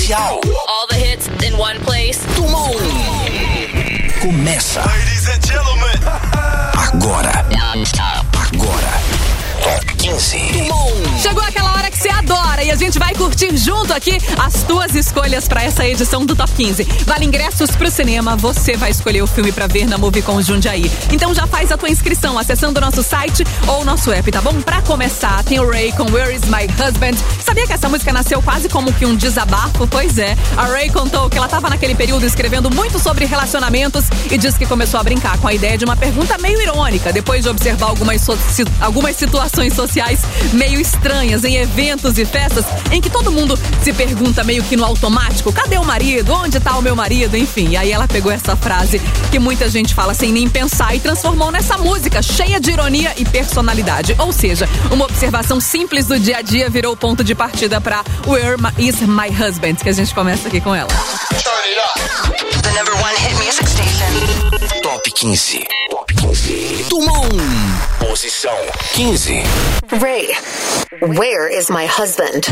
especial. All the hits in one place. Tumon. Começa. Ladies and gentlemen. Agora. Top 15. Tumon. Chegou aquela hora que você adora e a gente vai curtir junto aqui as tuas escolhas pra essa edição do Top 15. Vale ingressos pro cinema, você vai escolher o filme pra ver na Movicon Jundiaí. Então já faz a tua inscrição acessando o nosso site ou o nosso app, tá bom? Pra começar, tem o Ray com Where Is My Husband. Sabia que essa música nasceu quase como que um desabafo? Pois é, a Ray contou que ela tava naquele período escrevendo muito sobre relacionamentos e disse que começou a brincar com a ideia de uma pergunta meio irônica, depois de observar algumas situações sociais meio estranhas em eventos e festas em que todo mundo se pergunta meio que no automático: cadê o marido? Onde tá o meu marido? Enfim, e aí ela pegou essa frase que muita gente fala sem nem pensar e transformou nessa música cheia de ironia e personalidade. Ou seja, uma observação simples do dia a dia virou ponto de partida pra Where Is My Husband, que a gente começa aqui com ela. The number one hit music station. Top 15. Tumon. Posição 15. Ray, Where Is My Husband?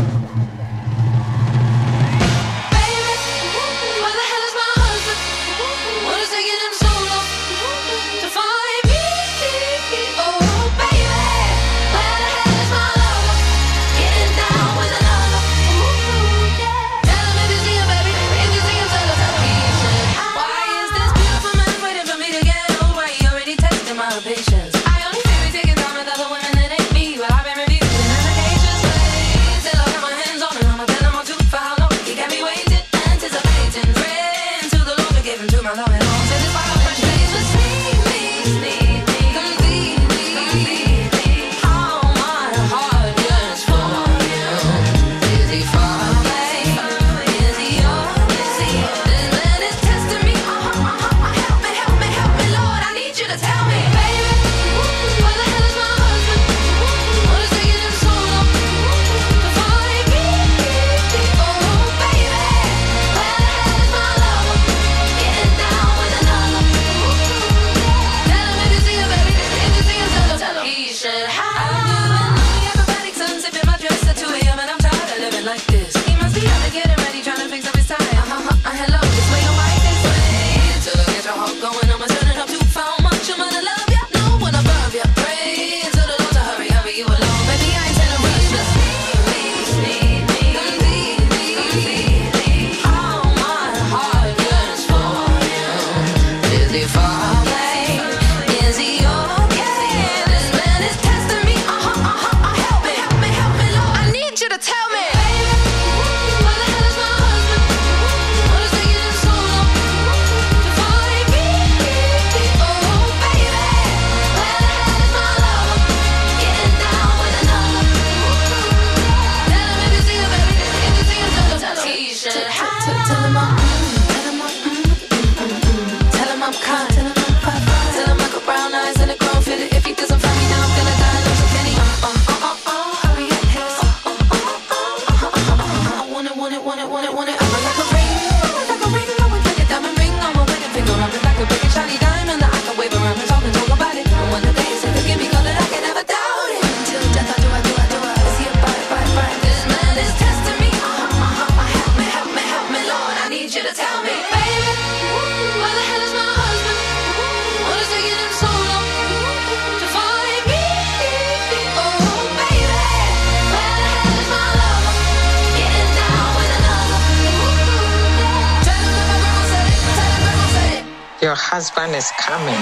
Your husband is coming.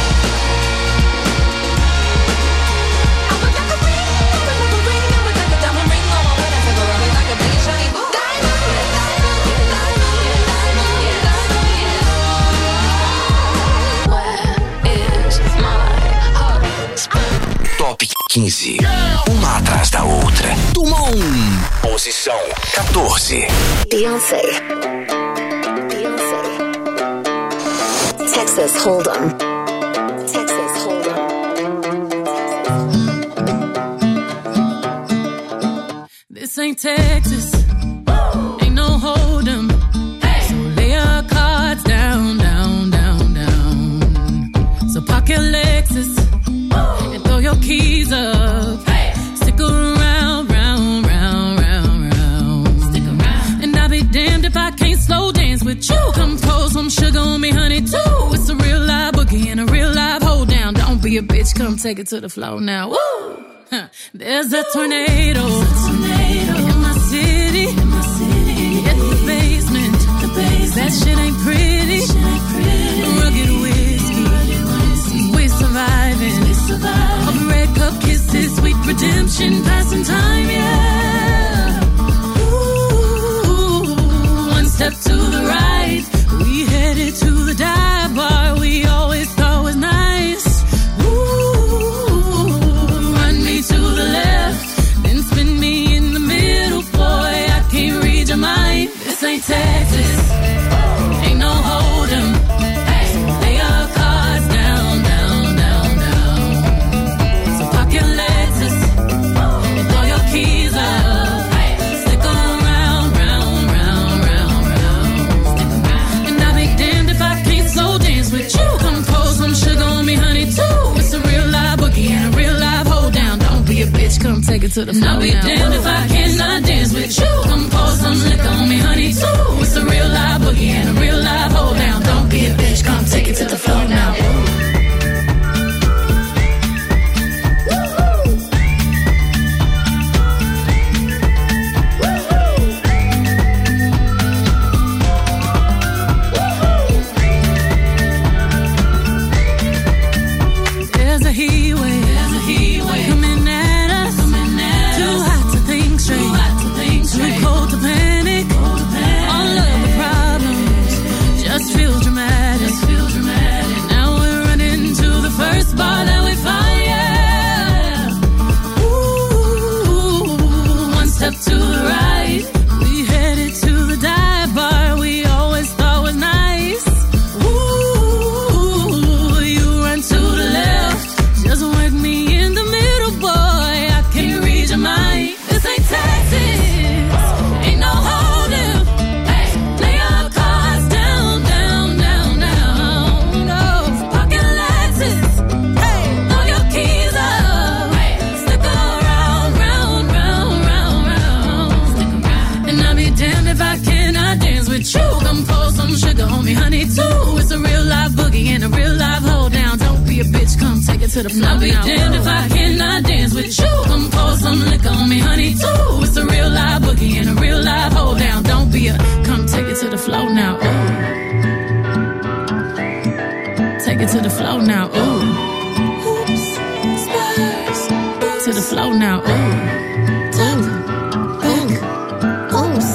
Top 15. Uma atrás da outra. Tumon. Posição 14. Beyoncé. Texas Hold'em. This ain't Texas. Ain't no Hold'em. So lay your cards down, down, down, down. So park your Lexus and throw your keys up. Stick around, round, round, round, round. Stick around. And I'll be damned sugar on me, honey, too. It's a real live boogie and a real live hold down. Don't be a bitch, come take it to the floor now. Woo! Huh. There's a tornado in my city. At the basement. That shit ain't pretty. Rugged whiskey. We surviving. Of red cup kisses, sweet redemption, passing time, yeah. Ooh, one step to the right. We headed to the dive bar we always thought was nice. Ooh, run me to the left, then spin me in the middle, boy. I can't read your mind. This ain't Texas, ain't no hold'em. Hey, lay your cards down, down, down, down. So park your Lexus and throw your keys up. Hey, stick 'em round, round, round, round, round. And I'll be damned if I can't slow dance with you. Come pour some sugar on me, honey, too. It's a real live boogie and a real live hold down. Don't be a bitch, come take it to the floor. And I'll be damned if I cannot dance with you. Come pour some liquor on me, honey, too. It's a real live boogie and a real live hold down. Don't be a bitch, come take it to the floor now. There's a heat wave coming at us. Too hot to think straight. Too cold to panic. All of the problems just feel dramatic. Now we're running to the first bar that we find, yeah. Ooh, one step to the right. We headed to the dive bar we always thought was nice. Ooh, you run to the left, just work me in the middle, boy. I can't read your mind. This ain't Texas, ain't no hold'em. Hey, lay your cards down, down, down, down. No, pocket Lexus. Hey, throw your keys up. Hey, stick around, round, round, round, round. And I'll be damned if I cannot dance with you. Come pour some sugar on me, honey, too. It's a real live boogie and a real live hold down. Don't be a bitch, come take it to the floor. I'll be damned if I cannot dance with you. Come pour some liquor on me, honey, too. It's a real live boogie and a real live hold down. Don't be a, come take it to the floor now. Ooh. Take it to the floor now. Ooh. Hoops, spurs, to the floor now. Ooh. Top, back, oops.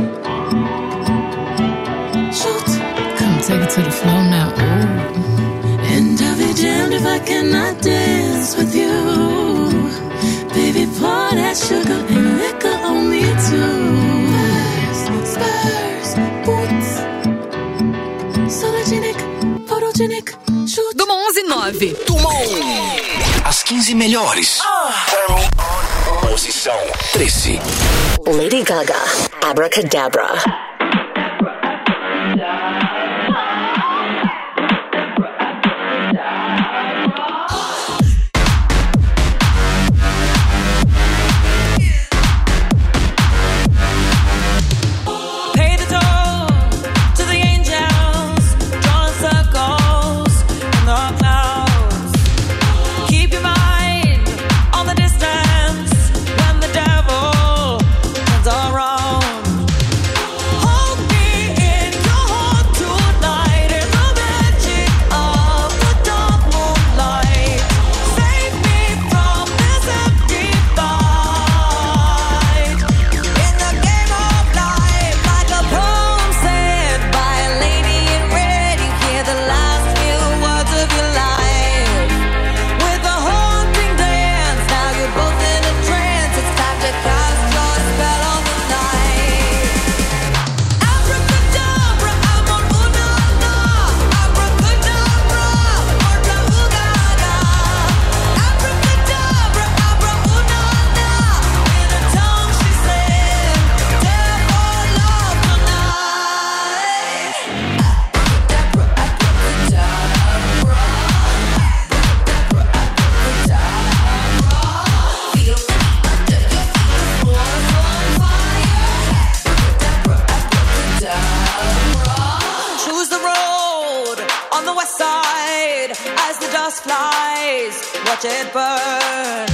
Shoot, come take it to the floor now. Ooh. And I'll be damned if I cannot dance with you. Baby, pour that sugar and liquor on me too. Spurs, boots, sologenic, photogenic, shoot. Do 11:09. Dumont. As 15 melhores. Posição 13. Lady Gaga, Abracadabra. Hold just flies, watch it burn.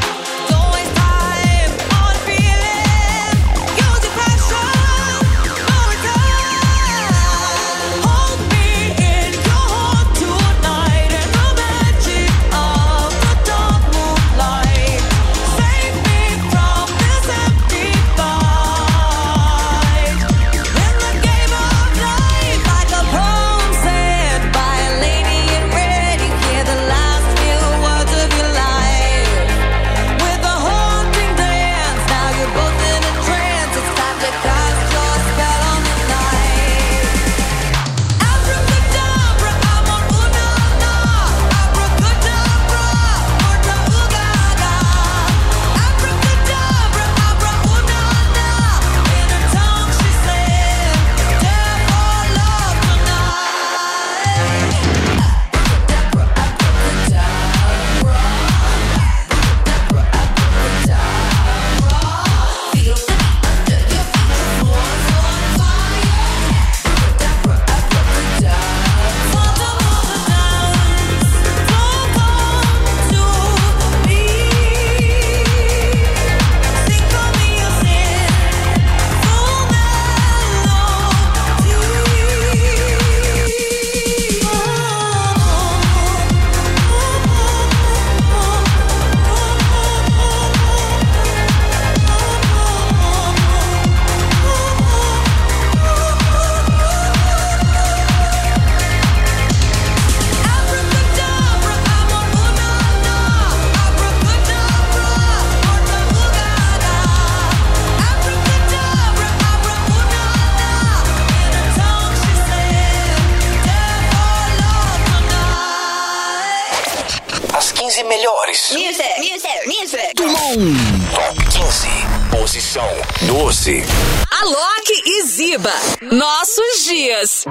Music. Dumont. Top 15. Posição 12. Alok e Ziba. Nossos dias.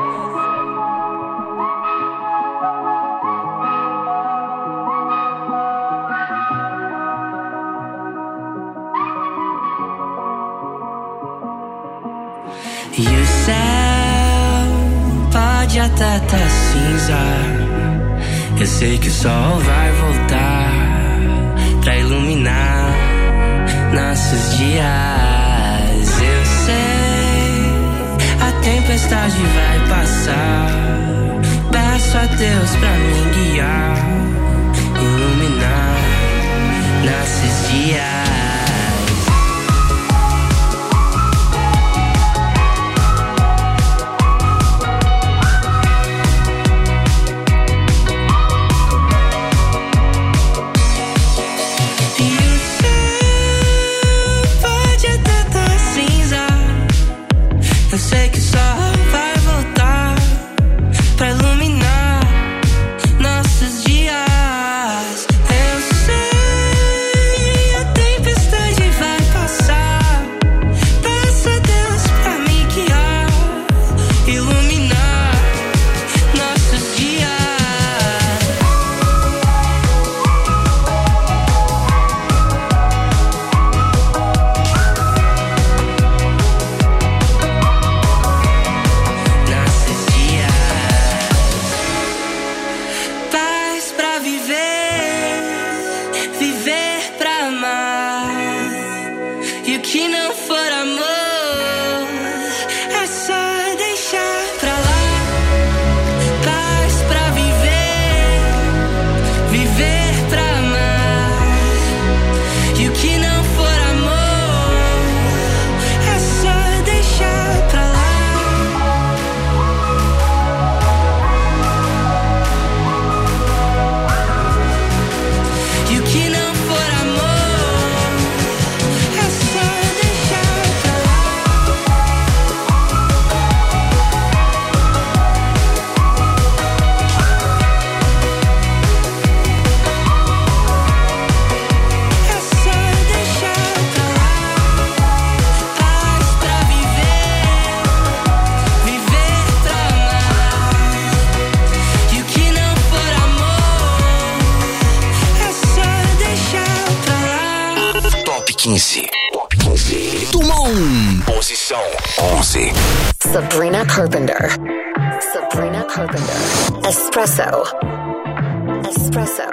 E o céu pode até tá cinza. Eu sei que o sol vai voltar pra iluminar nossos dias. Eu sei, a tempestade vai passar. Peço a Deus pra me guiar, iluminar nossos dias. Eu sei que o sol vai voltar pra iluminar nossos dias. Eu sei, a tempestade vai passar. Peço a Deus pra me guiar, iluminar nossos dias. Que não for amor, é só deixar pra lá. Paz pra viver, viver pra amar. E o que não for amor, é só deixar pra lá. E o que não for amor, Top 15. Dumont. Posição 11. Sabrina Carpenter. Espresso. Espresso.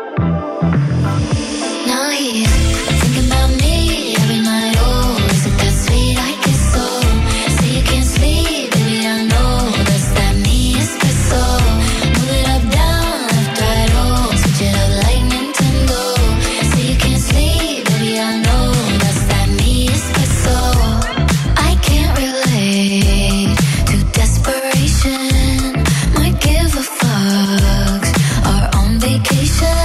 Now he's thinking about me every night. Oh, is it that sweet? I guess so. Say you can't sleep, baby, I know that's that me espresso. Move it up, down, left, right, oh, switch it up like Nintendo. Say you can't sleep, baby, I know that's that me espresso. I can't relate to desperation. Might give a fuck. Are on vacation.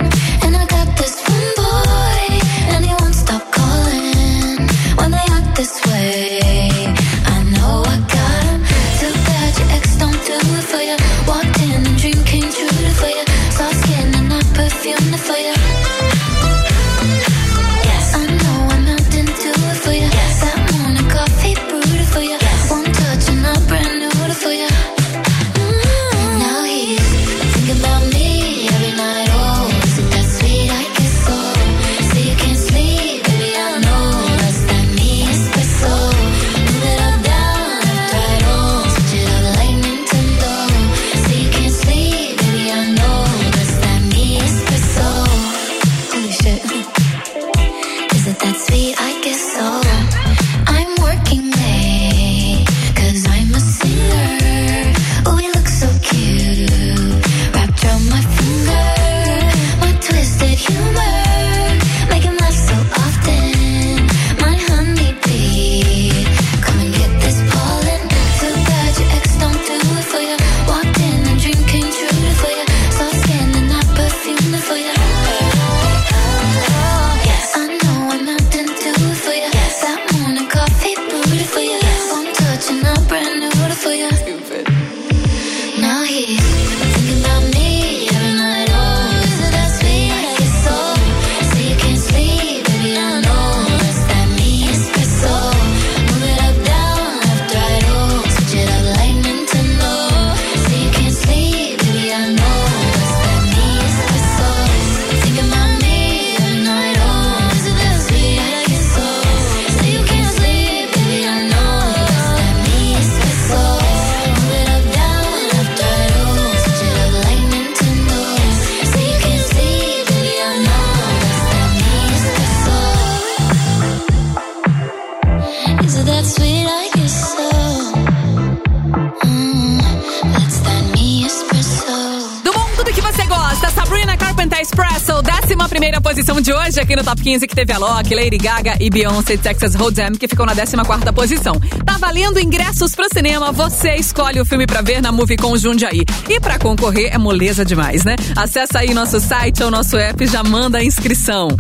Espresso, 11ª posição de hoje aqui no Top 15, que teve a Loki, Lady Gaga e Beyoncé, Texas Hold'em, que ficou na 14ª posição. Tá valendo ingressos pro cinema, você escolhe o filme pra ver na Movicon Jundiaí. E pra concorrer é moleza demais, né? Acessa aí nosso site ou nosso app e já manda a inscrição.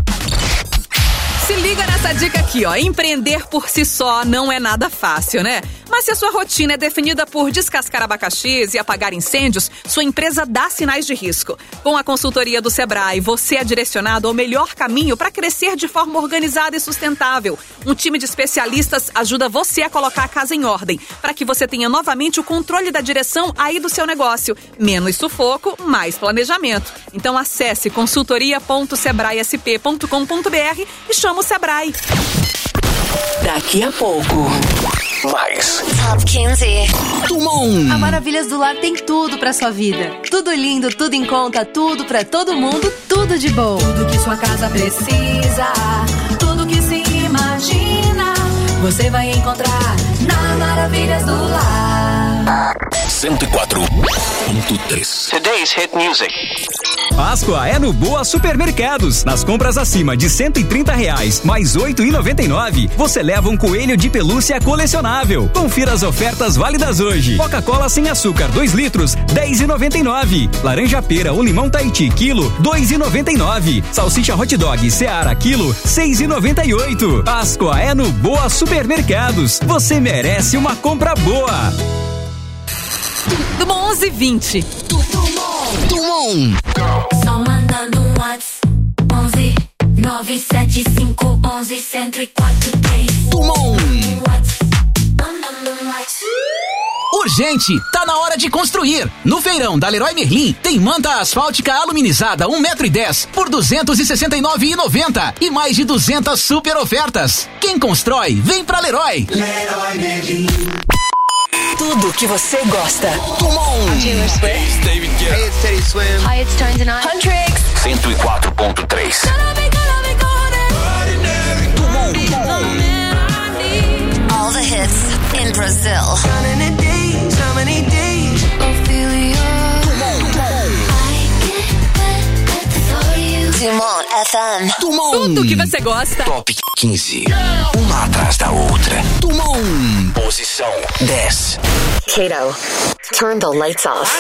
Se liga nessa dica aqui, ó. Empreender por si só não é nada fácil, né? Mas se a sua rotina é definida por descascar abacaxis e apagar incêndios, sua empresa dá sinais de risco. Com a consultoria do Sebrae, você é direcionado ao melhor caminho para crescer de forma organizada e sustentável. Um time de especialistas ajuda você a colocar a casa em ordem, para que você tenha novamente o controle da direção aí do seu negócio. Menos sufoco, mais planejamento. Então acesse consultoria.sebraesp.com.br e chama o Sebrae. Daqui a pouco, mais Top 15. Tumon. A Maravilhas do Lar tem tudo pra sua vida. Tudo lindo, tudo em conta, tudo pra todo mundo, tudo de bom. Tudo que sua casa precisa, tudo que se imagina, você vai encontrar na Maravilhas do Lar. 104.3. Today's hit music. Páscoa é no Boa Supermercados. Nas compras acima de R$130 mais R$8,99, você leva um coelho de pelúcia colecionável. Confira as ofertas válidas hoje. Coca-Cola sem açúcar 2 litros, R$10,99. Laranja pera ou limão Tahiti, quilo, R$2,99. Salsicha hot dog Seara, quilo, R$6,98. Páscoa é no Boa Supermercados. Você merece uma compra boa. Tumon 11:20. Tumon. Só mandando um WhatsApp 11 975 11 104 3. Tumon. Mandando um WhatsApp. Urgente, tá na hora de construir. No feirão da Leroy Merlin tem manta asfáltica aluminizada 1,10 m por R$269,90 e mais de 200 super ofertas. Quem constrói, vem pra Leroy. Leroy Merlin. Tudo que você gosta. I'm Taylor Swift. David Guetta. Hey, it's Teddy Swims. Hi, it's Tones and I. Huntrix. 104.3. All the hits in Brazil. Dumont FM. Tudo que você gosta. Top 15. Uma atrás da outra. Dumont. Posição 10. Kato, turn the lights off.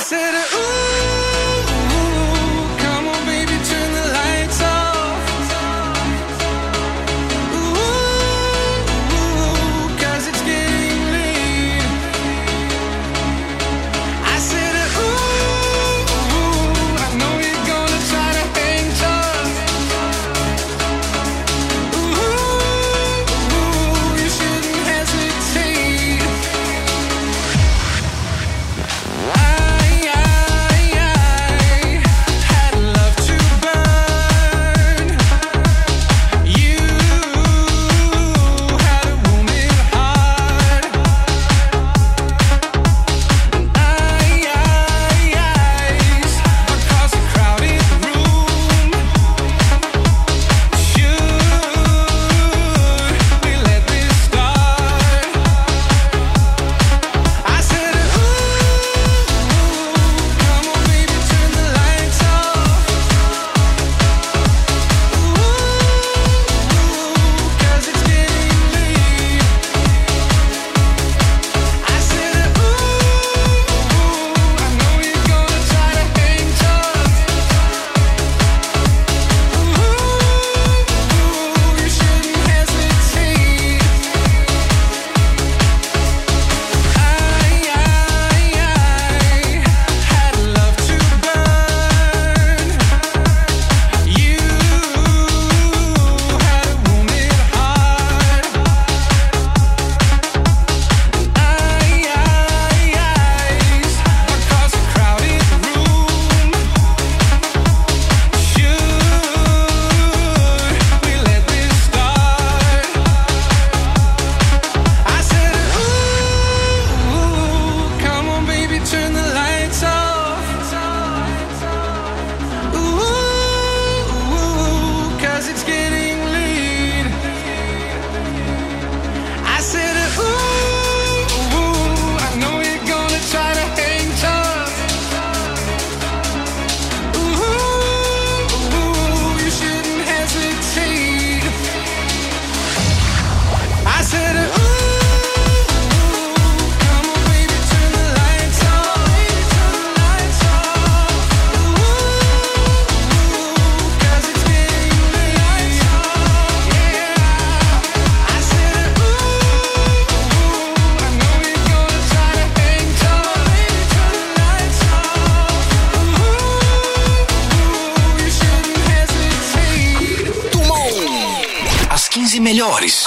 Melhores.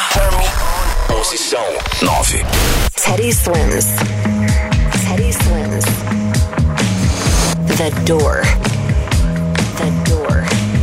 Posição 9. Teddy Swims. Teddy Swims. The Door. The Door.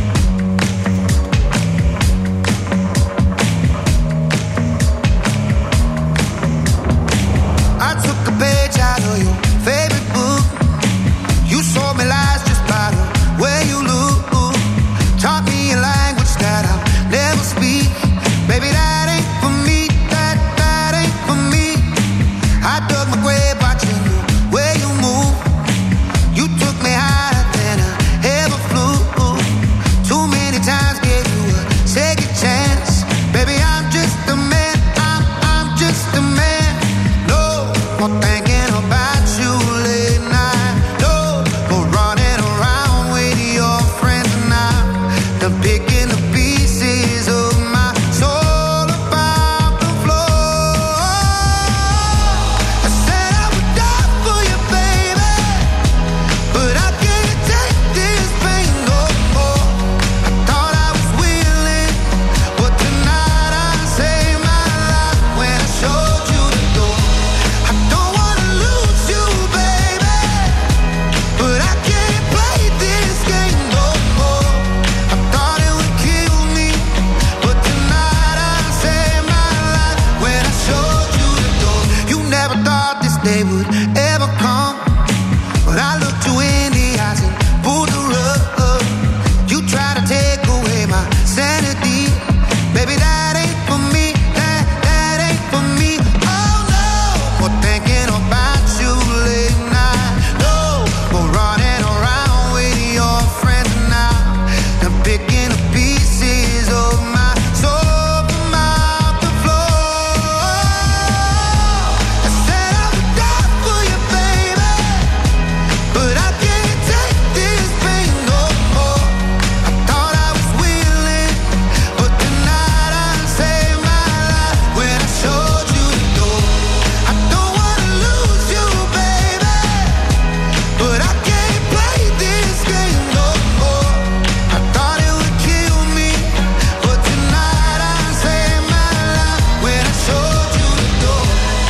I took a page out of your favorite book. You sold me lies just by the way you look. Taught me a language that I'll never speak. Baby, that ain't for me, that ain't for me. I dug my grave watching the way you move. You took me higher than a they would ever come. But I looked you in the eyes and pulled the rug. You try to take away my sanity. Baby, that ain't for me. That ain't for me. Oh no, for thinking about you late night. No, for running around with your friends now. And picking up pieces of my soul from out the floor. I said I would die for you, baby, but I can't take this pain no more. I thought I was willing, but tonight I saved my life when I showed you the door. I don't wanna lose you, baby, but I can't play this game no more. I thought it would kill me, but tonight I saved my life when I showed you the door.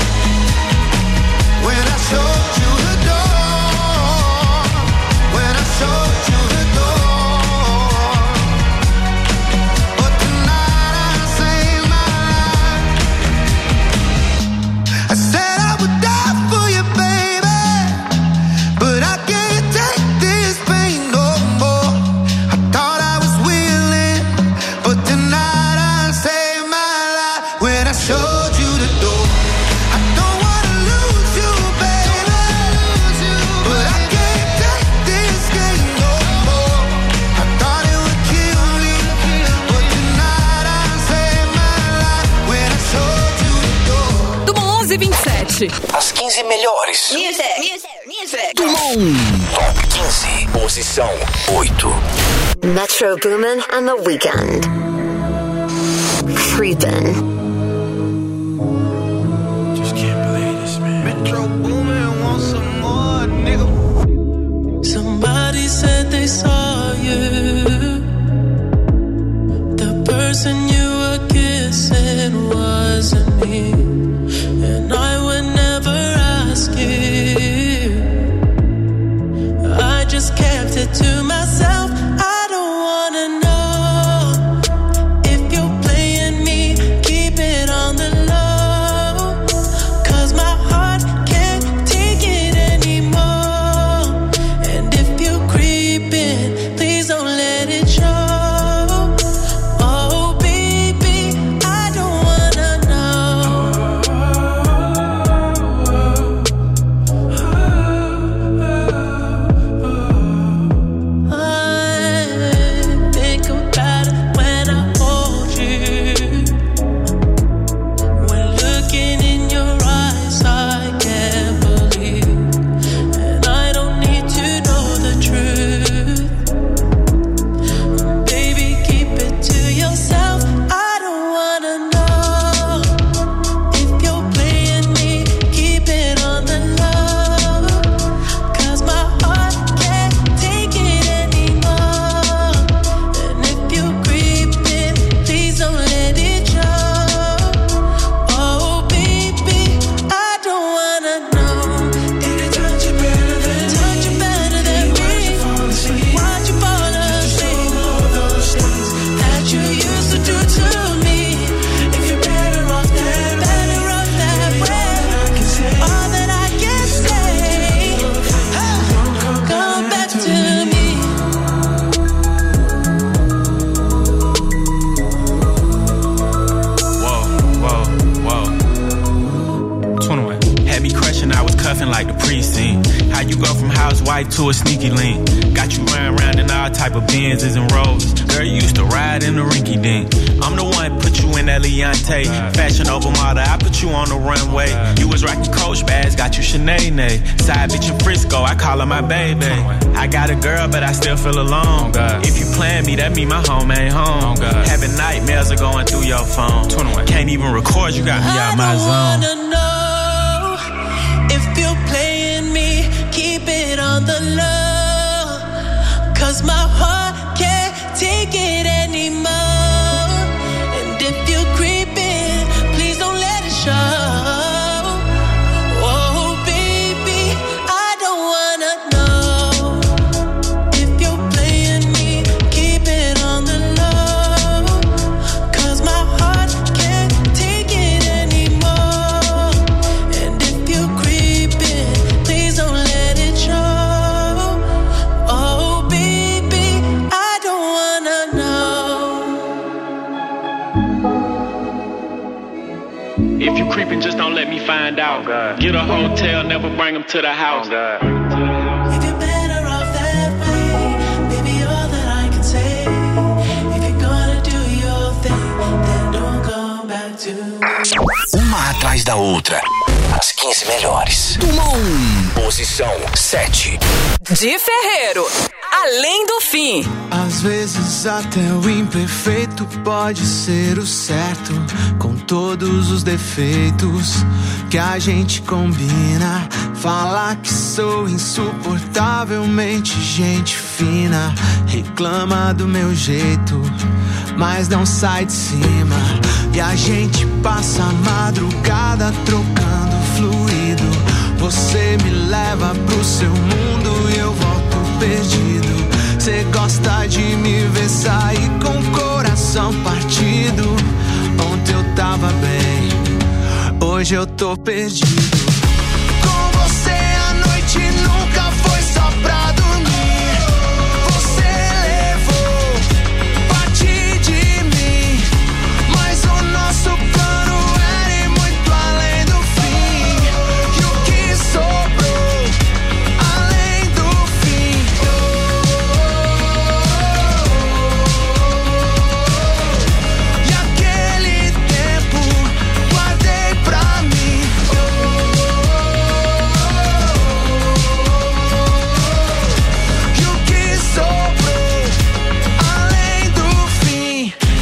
When I showed you the door. When I showed you the door. But tonight I saved my life. I said I would die for you, baby, but I can't take this pain no more. I thought I was willing, but tonight I saved my life when I showed you the door. I don't wanna lose you, baby, but I can't take this game no more. I thought it would kill me, but tonight I saved my life when I showed you the door. Dumont 11:27. As 15 melhores. Music. Dumont. Top 15. Posição 8. Metro Boomin and the Weeknd. Creepin'. Just can't believe this, man. Metro Boomin want some more, nigga. Somebody said they saw you. The person you were kissing wasn't me, and I would never ask you. I just kept it to myself. I don't wanna know if you're playing me. Keep it on the low, 'cause my heart can't take it anymore. And if you're creeping, please don't let it show. Oh baby, I don't wanna know. I think about it when I hold you. When looking in your eyes, I can't believe, and I don't need to know the truth. Baby, keep it to yourself. I don't wanna know if you're playing me. Keep it on the low, 'cause my heart can't take it anymore. And if you're creeping, please don't let it show. Oh baby, I don't wanna know. Did it touch you better than me? Why'd you fall asleep? All those things that you used to do to me. If you're better off that way, all that I can say, come back to me. Whoa. 21. Had me crushing, I was cuffing like the precinct. How you go from housewife to a sneaky link? Got you running around in all type of Benzes and Rolls. Girl, you used to ride in the rinky dink. I'm the one put you in that Leontay. Fashion over model, I put you on the runway. You was rocking Coach bags, got you Sinead. Side bitch in Frisco, I call her my baby. I got a girl, but I still feel alone. If you plan me, that mean my home ain't home. Having nightmares are going through your phone. Can't even record, you got me out my zone. I wanna know if you're playing me. Keep it on the low, 'cause my heart can't take it anymore. And if you're creeping, please don't let it show. Oh baby, I don't wanna know if you're playing me. Keep it on the low, 'cause my heart can't take it anymore. And if you're creeping, If you creeping, just don't let me find out. Get a hotel, never bring them to the house. If you're better off that way, baby, all that I can say. If you're gonna do your thing, then don't come back to me. Uma atrás da outra. As 15 melhores. Posição 7. De Ferreiro, Além do Fim. Às vezes até o imperfeito pode ser o certo, com todos os defeitos que a gente combina. Falar que sou insuportavelmente gente fina, reclama do meu jeito, mas não sai de cima. E a gente passa a madrugada trocando fluido. Você me leva pro seu mundo e eu volto perdido. Cê gosta de me ver sair com o coração partido. Ontem eu tava bem, hoje eu tô perdido. Com você a noite nunca foi só pra dormir. Você levou parte de mim, mas o nosso plano era ir muito além do fim. E o que sobrou além do fim? E aquele tempo guardei pra mim. E o que sobrou além do fim?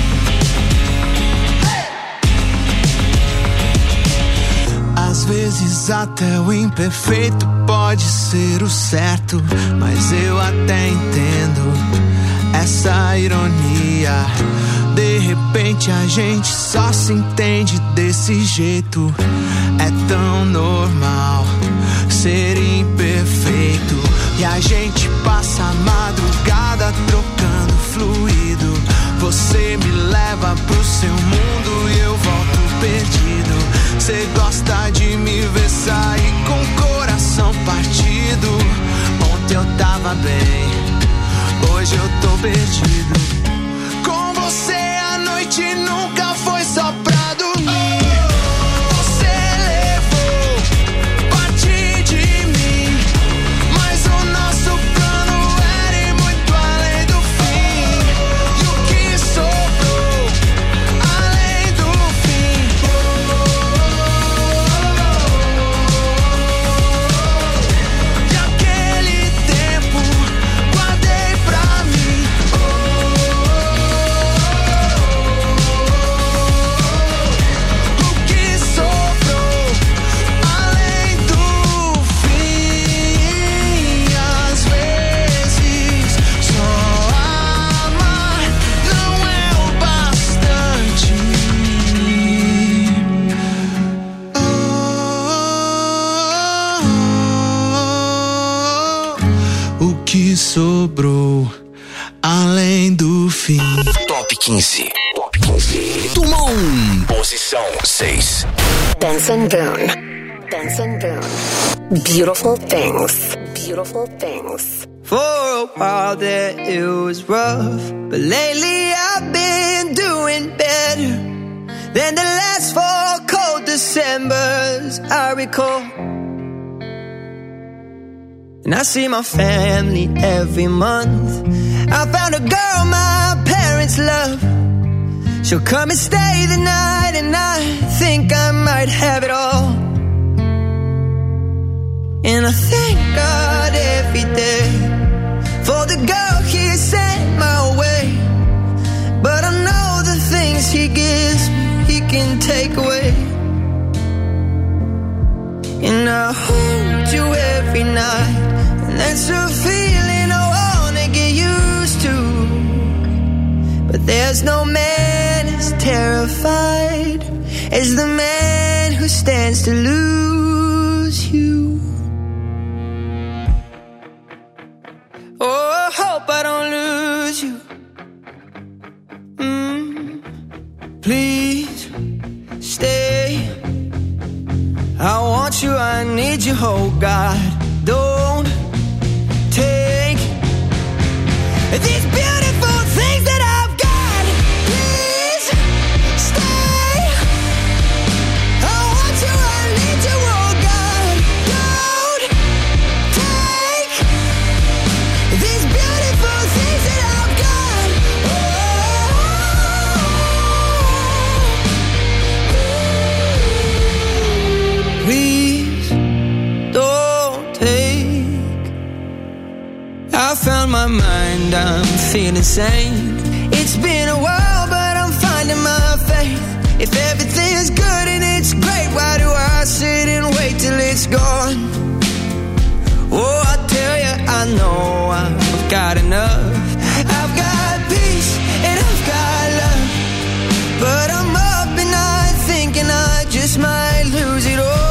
Às vezes até o imperfeito pode ser o certo, mas eu até entendo essa ironia. De repente a gente só se entende desse jeito. É tão normal ser imperfeito. E a gente passa a madrugada trocando fluido. Você me leva pro seu mundo e eu volto perdido. Cê gosta de me ver sair com o coração partido. Ontem eu tava bem, hoje eu tô perdido. Com você a noite nunca foi só pra dormir. Você levou parte de mim, mas o nosso plano era ir muito além do fim. E o que sobrou além do fim? E aquele tempo guardei pra mim. O que sobrou além do fim? Às vezes só amar não é o bastante. O que sobrou além do fim? Top 15. Top 15. Tumon. Posição 6. Benson Boone. Benson Boone. Beautiful things. Beautiful things. For a while there it was rough, but lately I've been doing better than the last 4 cold Decembers I recall. And I see my family every month. I found a girl my parents love. She'll come and stay the night, and I think I might have it all. And I thank God every day for the girl He sent my way. But I know the things He gives me, He can take away. And I hold you every night, and that's a feeling I wanna get used to. But there's no man as terrified as the man who stands to lose you. Oh, I hope I don't lose you. Please stay. I want you, I need you, oh God. Don't take these beautiful things that I've got. Please stay. I I'm feeling sane. It's been a while, but I'm finding my faith. If everything's good and it's great, why do I sit and wait till it's gone? Oh, I tell you, I know I've got enough. I've got peace and I've got love, but I'm up at night thinking I just might lose it all.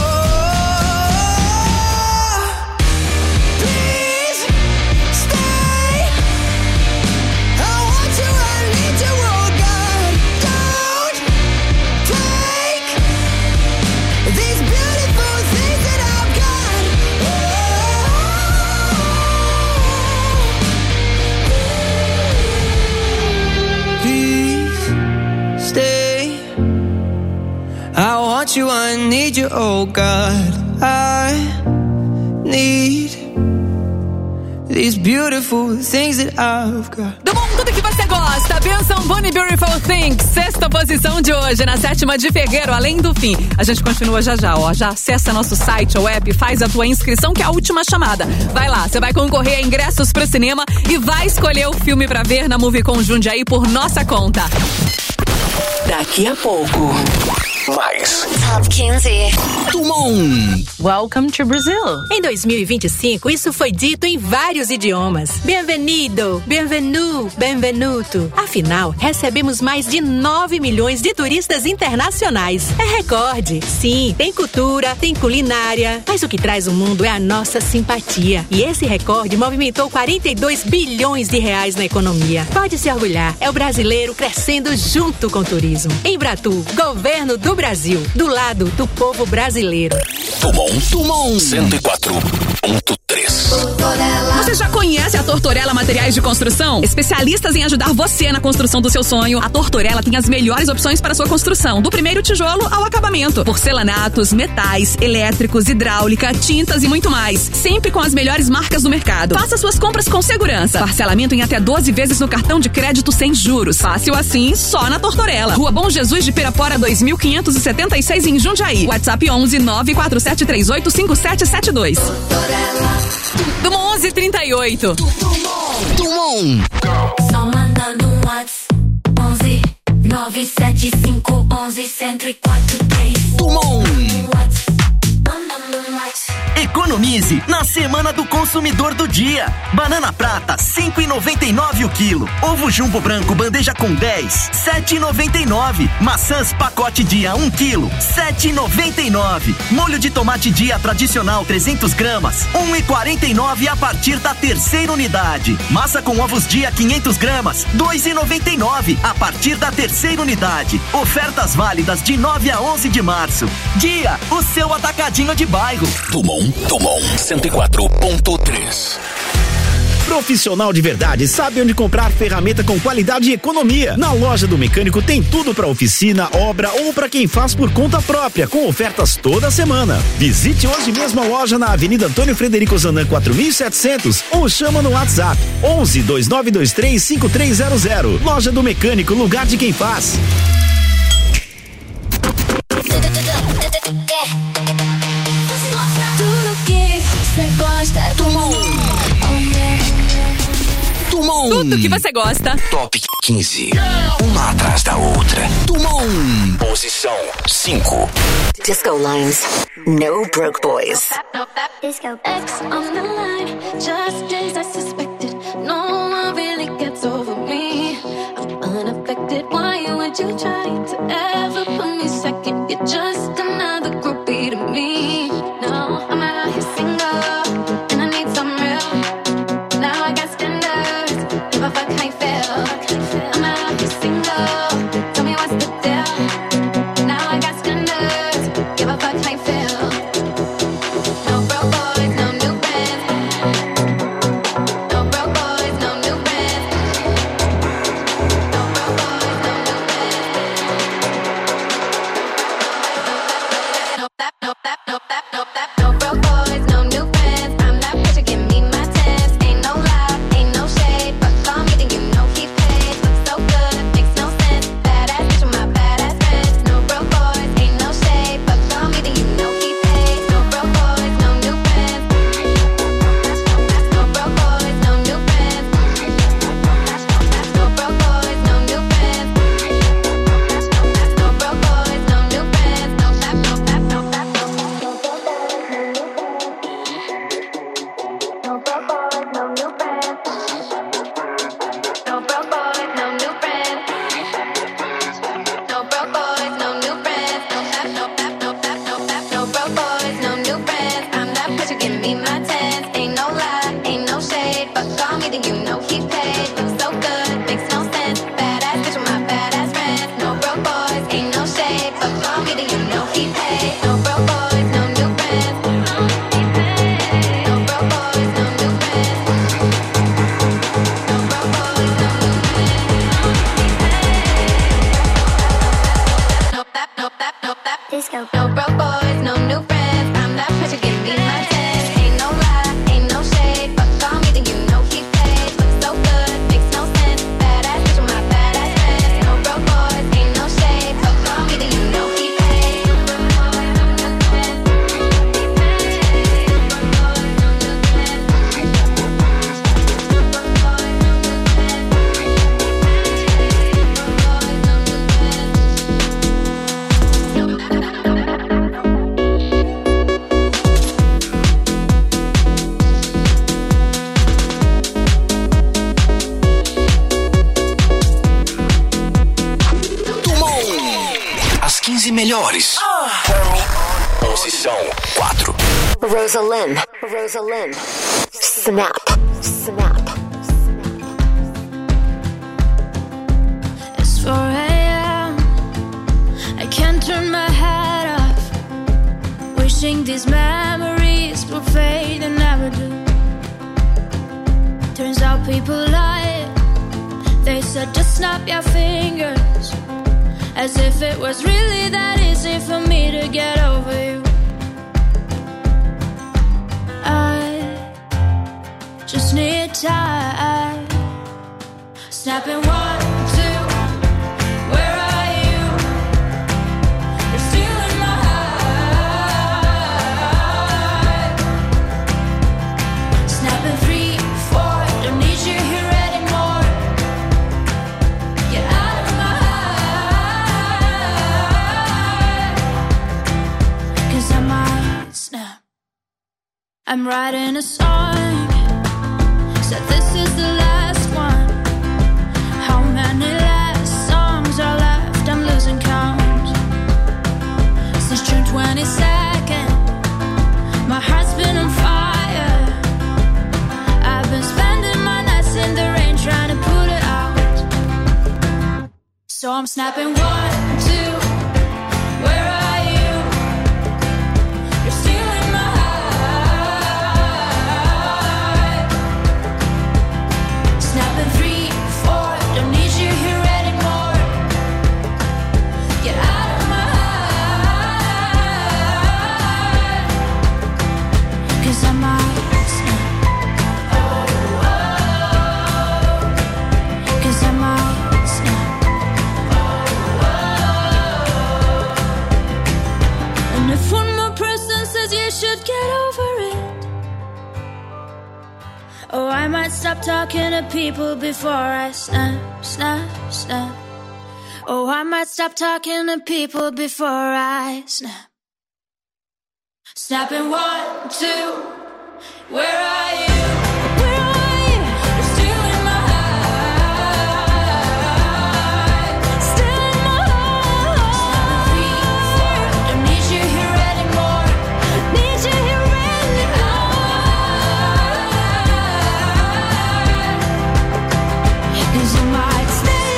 You, I need you, oh God, I need these beautiful things that I've got. Do mundo tudo que você gosta, Benção Bonnie Beautiful Things, sexta posição de hoje, na 7ª de fevereiro, além do fim. A gente continua já, ó, já acessa nosso site ou app, faz a tua inscrição que é a última chamada. Vai lá, você vai concorrer a ingressos pro cinema e vai escolher o filme pra ver na Movicon Jundiaí por nossa conta. Daqui a pouco, mais Top 15. Tumon. Welcome to Brazil. Em 2025, isso foi dito em vários idiomas. Bienvenido, bienvenue, benvenuto. Afinal, recebemos mais de 9 milhões de turistas internacionais. É recorde. Sim, tem cultura, tem culinária, mas o que traz o mundo é a nossa simpatia. E esse recorde movimentou 42 bilhões de reais na economia. Pode se orgulhar, é o brasileiro crescendo junto com o turismo. Embratur, governo do Brasil, do lado do povo brasileiro. Tumon 104.3. Você já conhece a Tortorella Materiais de Construção? Especialistas em ajudar você na construção do seu sonho. A Tortorella tem as melhores opções para a sua construção, do primeiro tijolo ao acabamento. Porcelanatos, metais, elétricos, hidráulica, tintas e muito mais. Sempre com as melhores marcas do mercado. Faça suas compras com segurança. Parcelamento em até 12 vezes no cartão de crédito sem juros. Fácil assim, só na Tortorella. Rua Bom Jesus de Pirapora 2576 em Jundiaí. WhatsApp 11 94738 5772. Tumon 1138. Tumon. Só manda no WhatsApp 11 975 11 1043. Tumon. Economize na Semana do Consumidor do Dia. Banana prata, 5,99 o quilo. Ovo jumbo branco, bandeja com 10, 7,99. Maçãs pacote dia 1 quilo, 7,99. Molho de tomate dia tradicional 300 gramas, 1,49 a partir da terceira unidade. Massa com ovos dia 500 gramas, 2,99 a partir da terceira unidade. Ofertas válidas de 9 a 11 de março. Dia, o seu atacadinho de bairro. Tumon 104.3. Profissional de verdade sabe onde comprar ferramenta com qualidade e economia. Na Loja do Mecânico tem tudo para oficina, obra ou para quem faz por conta própria, com ofertas toda semana. Visite hoje mesmo a loja na Avenida Antônio Frederico Zandan 4700 ou chama no WhatsApp 11 2923 5300. Loja do Mecânico, lugar de quem faz. Tudo que você gosta. Tumon. Tudo que você gosta. Top 15. Uma atrás da outra. Tumon. Posição 5. Disco Lines. No Broke Boys. Disco X on the line. Just as I suspected. No one really gets over me. I'm unaffected. Why would you try to ever put me second? You're just another groupie to me. No, I'm out here single. And I need some real. Now I got standards. If I fuck, I fail. I'm out here single. Tell me what's the deal. Now I got standards. Give a fuck, I fail. No broke boys, no new bands. No broke boys, no new bands. No broke boys, no new bands. No that. Let's go. No broke boys, no new friends. I'm that pressure, give me my 10. Ain't no lie, ain't no shade. Fuck on me, then you know he paid. Look so good, makes no sense. Badass bitch with my badass friends. No broke boys, ain't no shade. Fuck on me, then you know he paid. As 15 melhores. Posição 4. Rosalind. Snap. It's 4 a.m. I can't turn my head off. Wishing these memories will fade and never do. Turns out people lie. They said just snap your fingers. As if it was really that easy for me to get over you. I just need time. Snapping 1, 2. Where are you? You're stealing my heart. Snapping 3, 4. Don't need you here anymore. Get out of my heart. 'Cause I might snap. I'm writing a song. Said this is the last one. How many last songs are left? I'm losing count. Since June 22nd, my heart's been on fire. I've been spending my nights in the rain trying to put it out. So I'm snapping 1, 2. Where are you? You're stealing my heart. Snapping 3, 4. Don't need you here anymore. Get out of my heart. 'Cause I might snap. 'Cause I might snap. And if one more person says you should get over it, oh, I might stop talking to people before I snap, snap, snap. Oh, I might stop talking to people before I snap. Snapping 1, 2. Where are you? Where are you? You're stealing my heart. Stealing my heart. 3, 4. Don't need you here anymore. Need you here anymore. 'Cause you might stay.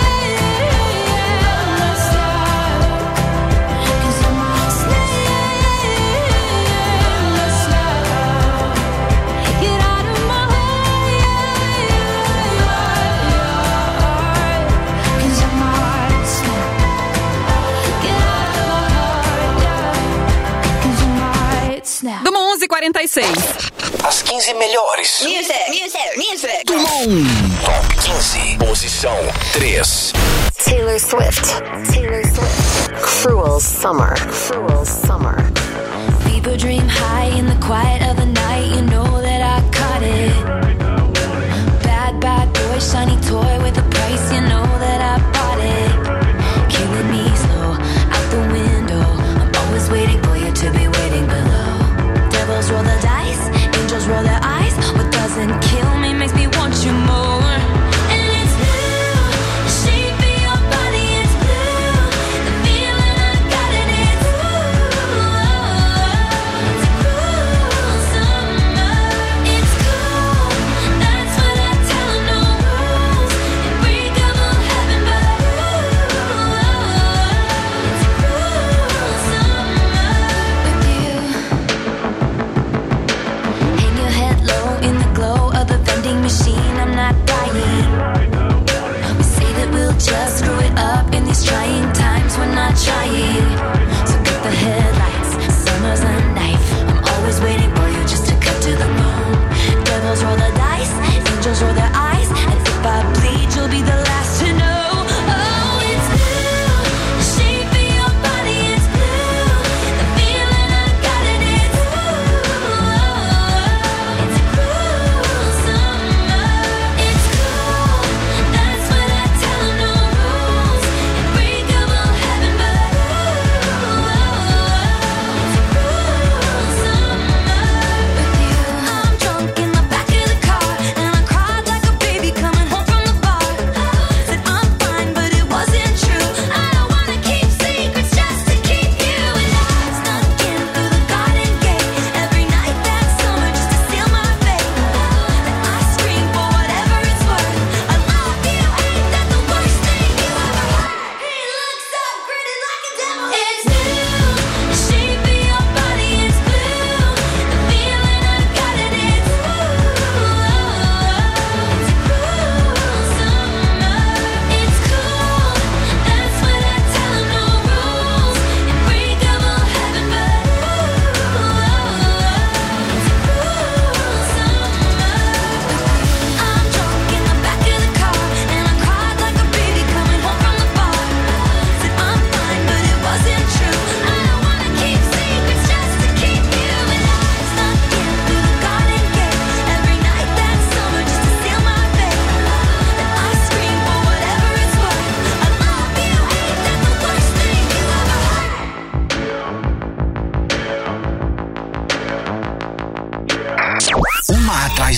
'Cause I might stay. Get out of my heart. 'Cause I might snap. Get out of my heart, yeah. 'Cause I might snap. Do 11:46. As 15 melhores. Music. Do mundo. Top 15. Posição 3. Taylor Swift. Cruel Summer. People dream high in the quiet of the night. You know that I caught it. Bad boy, shiny toy with a price. You know that I bought it. Killing me slow, out the window. I'm always waiting for you to be waiting below. Devils roll the dice, angels roll their eyes. What doesn't kill me makes me want you more. And it's blue, the shape of your body is blue. The feeling I got in it's blue. It's a cruel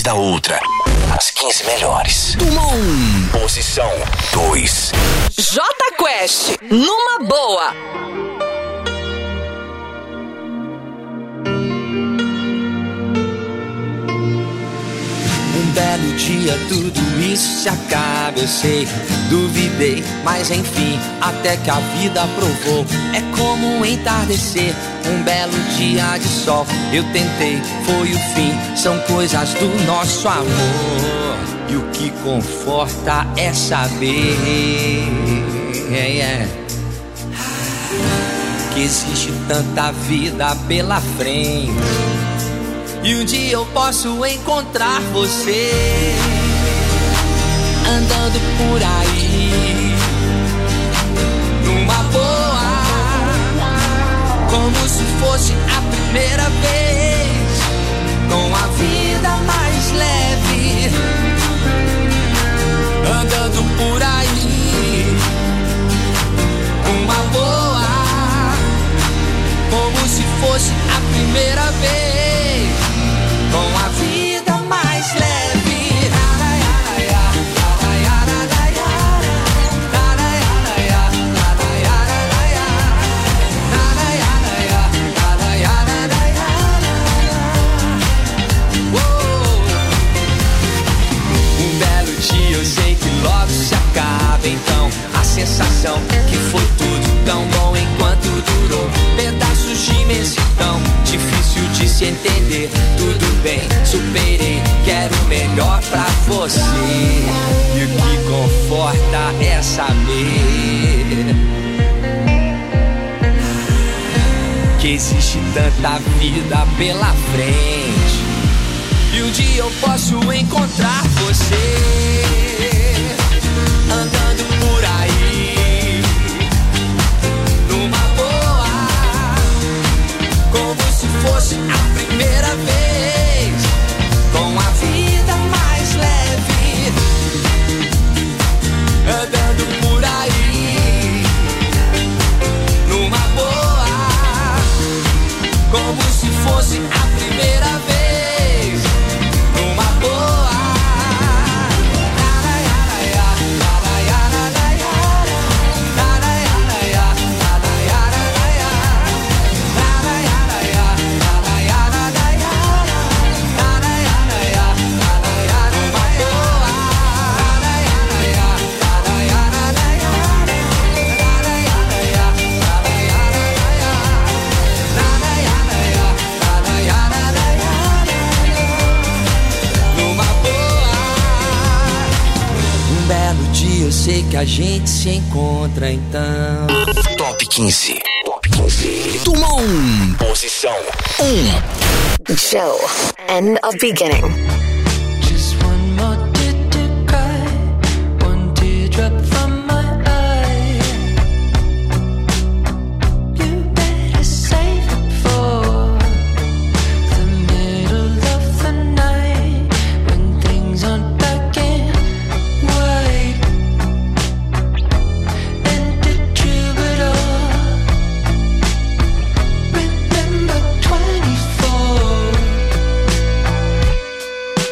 da outra. As 15 melhores. Tuma 1. Posição 2. Jota Quest, numa boa. Um belo dia tudo isso se acaba, eu sei. Duvidei, mas enfim, até que a vida provou. É como um entardecer, um belo dia de sol. Eu tentei, foi o fim, são coisas do nosso amor. E o que conforta é saber que existe tanta vida pela frente. E um dia eu posso encontrar você andando por aí, numa boa, como se fosse a primeira vez, com a vida mais leve, andando por aí, numa boa, como se fosse a primeira vez, com a vida mais leve. Um belo dia eu sei que logo se acaba, então a sensação que foi tudo tão bom enquanto durou. Pedaços de imensidão, difícil de se entender. Tudo bem, superei, quero o melhor pra você. E o que conforta é saber que existe tanta vida pela frente. E um dia eu posso encontrar você andando por aí, numa boa, como se fosse a primeira vez, com a vida mais leve, andando por aí, numa boa, como se fosse a primeira vez, numa boa. Eu sei que a gente se encontra então. Top 15. Top 15. Tuma 1. Posição 1. Joe, End of Beginning. Just one more tear to cry, one teardrop from my eye. You better save it for the middle of the night, when things aren't black and white. And the troubadour, remember 24.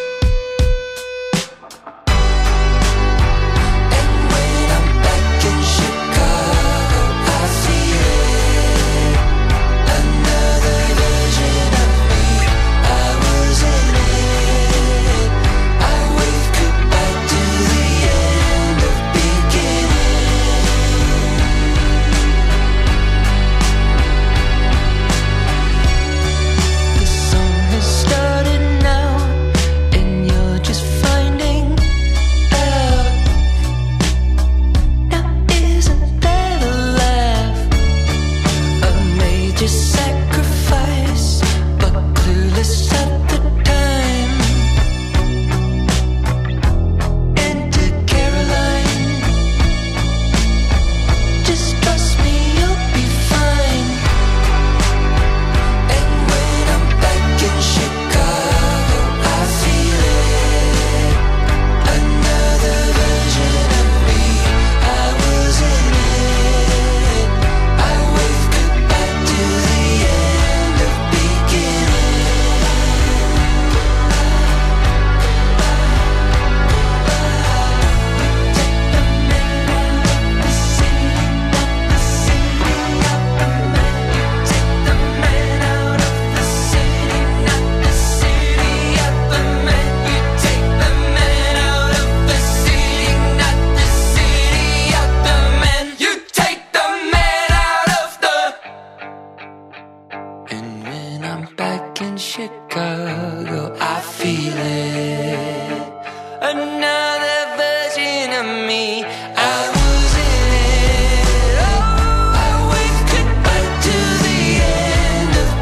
Chicago, I feel it. Another version of me. I was in it. Oh, I went goodbye to the end of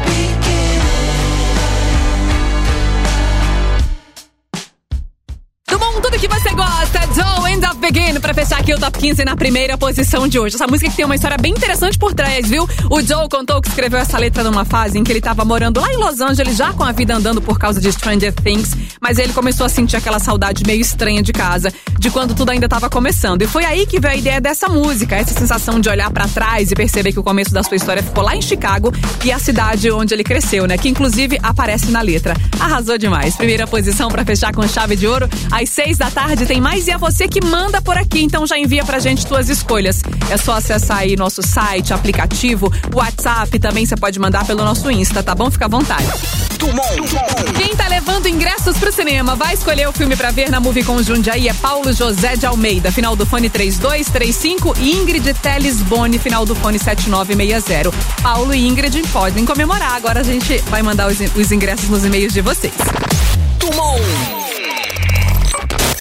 beginning. Tudo que você gosta, Joe End of Begin, pra fechar aqui o Top 15 na primeira posição de hoje. Essa música que tem uma história bem interessante por trás, viu? O Joe contou que escreveu essa letra numa fase em que ele tava morando lá em Los Angeles, já com a vida andando por causa de Stranger Things, mas ele começou a sentir aquela saudade meio estranha de casa, de quando tudo ainda tava começando. E foi aí que veio a ideia dessa música, essa sensação de olhar pra trás e perceber que o começo da sua história ficou lá em Chicago e a cidade onde ele cresceu, né? Que inclusive aparece na letra. Arrasou demais. Primeira posição pra fechar com chave de ouro. Às 6 da tarde tem mais e é você que manda por aqui, então já envia pra gente tuas escolhas. É só acessar aí nosso site, aplicativo, WhatsApp, também você pode mandar pelo nosso Insta, tá bom? Fica à vontade. Quem tá levando ingressos pro cinema vai escolher o filme pra ver na Movie com Jundiaí é Paulo José de Almeida, final do fone 3235, e Ingrid Teles Boni, final do fone 7960. Paulo e Ingrid podem comemorar, agora a gente vai mandar os ingressos nos e-mails de vocês.